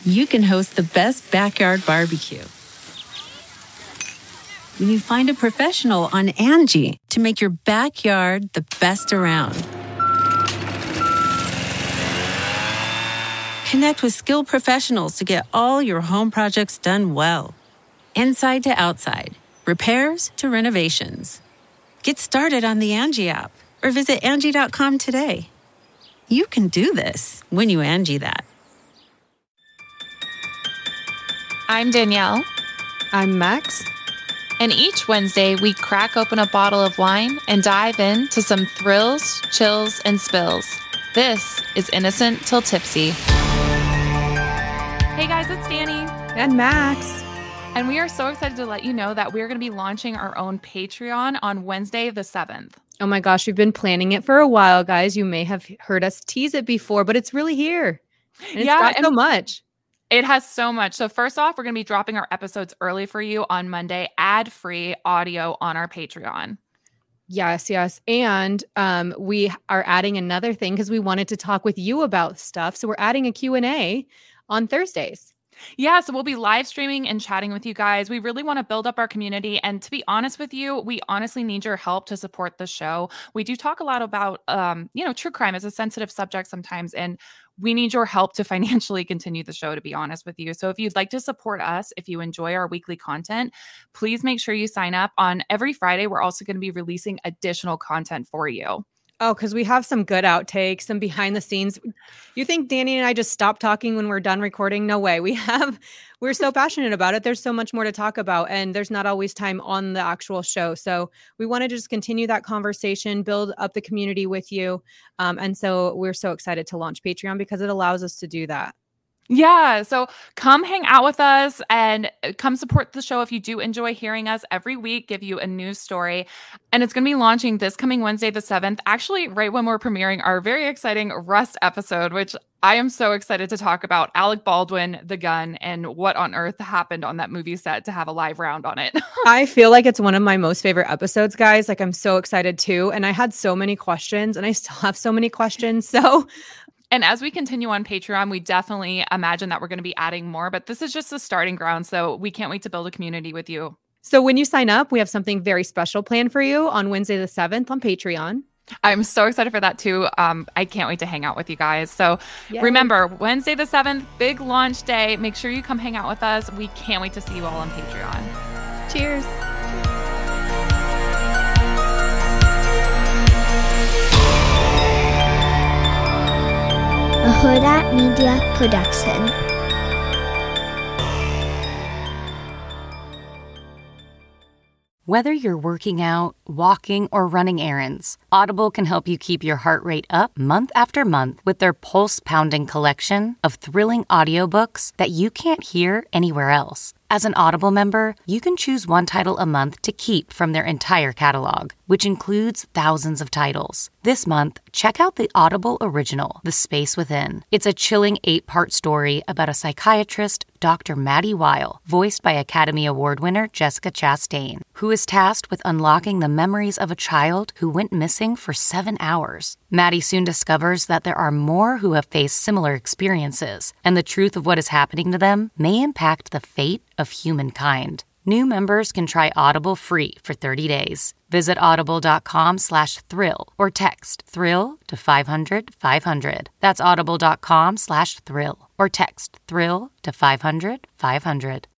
you can host the best backyard barbecue. When you find a professional on Angie to make your backyard the best around. Connect with skilled professionals to get all your home projects done well. Inside to outside, repairs to renovations. Get started on the Angie app or visit Angie.com today. You can do this when you Angie that. I'm Danielle. I'm Max. And each Wednesday, we crack open a bottle of wine and dive into some thrills, chills, and spills. This is Innocent Till Tipsy. Hey guys, it's Danny. And Max. And we are so excited to let you know that we're going to be launching our own Patreon on Wednesday the 7th. Oh my gosh, we've been planning it for a while, guys. You may have heard us tease it before, but it's really here. And it's got so much. It has so much. So first off, we're going to be dropping our episodes early for you on Monday, ad-free audio on our Patreon. Yes. And we are adding another thing because we wanted to talk with you about stuff. So we're adding a Q&A on Thursdays. Yeah, so we'll be live streaming and chatting with you guys. We really want to build up our community. And to be honest with you, we honestly need your help to support the show. We do talk a lot about, true crime is a sensitive subject sometimes. And we need your help to financially continue the show, to be honest with you. So if you'd like to support us, if you enjoy our weekly content, please make sure you sign up. On every Friday, we're also going to be releasing additional content for you. Oh, because we have some good outtakes, some behind the scenes. You think Danny and I just stop talking when we're done recording? No way. We're so passionate about it. There's so much more to talk about, and there's not always time on the actual show. So we want to just continue that conversation, build up the community with you. And so we're so excited to launch Patreon because it allows us to do that. Yeah. So come hang out with us and come support the show if you do enjoy hearing us every week, give you a news story. And it's going to be launching this coming Wednesday, the 7th, actually right when we're premiering our very exciting Rust episode, which I am so excited to talk about. Alec Baldwin, the gun, and what on earth happened on that movie set to have a live round on it. I feel like it's one of my most favorite episodes, guys. Like, I'm so excited too. And I had so many questions and I still have so many questions. So and as we continue on Patreon, we definitely imagine that we're going to be adding more, but this is just the starting ground. So we can't wait to build a community with you. So when you sign up, we have something very special planned for you on Wednesday the 7th on Patreon. I'm so excited for that too. I can't wait to hang out with you guys. So Remember, Wednesday the 7th, big launch day. Make sure you come hang out with us. We can't wait to see you all on Patreon. Cheers. A Huda Media Production. Whether you're working out, walking, or running errands, Audible can help you keep your heart rate up month after month with their pulse-pounding collection of thrilling audiobooks that you can't hear anywhere else. As an Audible member, you can choose one title a month to keep from their entire catalog, which includes thousands of titles. This month, check out the Audible original, The Space Within. It's a chilling 8-part story about a psychiatrist, Dr. Maddie Weil, voiced by Academy Award winner Jessica Chastain, who is tasked with unlocking the memories of a child who went missing for 7 hours. Maddie soon discovers that there are more who have faced similar experiences, and the truth of what is happening to them may impact the fate of humankind. New members can try Audible free for 30 days. Visit audible.com/thrill or text thrill to 500-500. That's audible.com/thrill or text thrill to 500-500.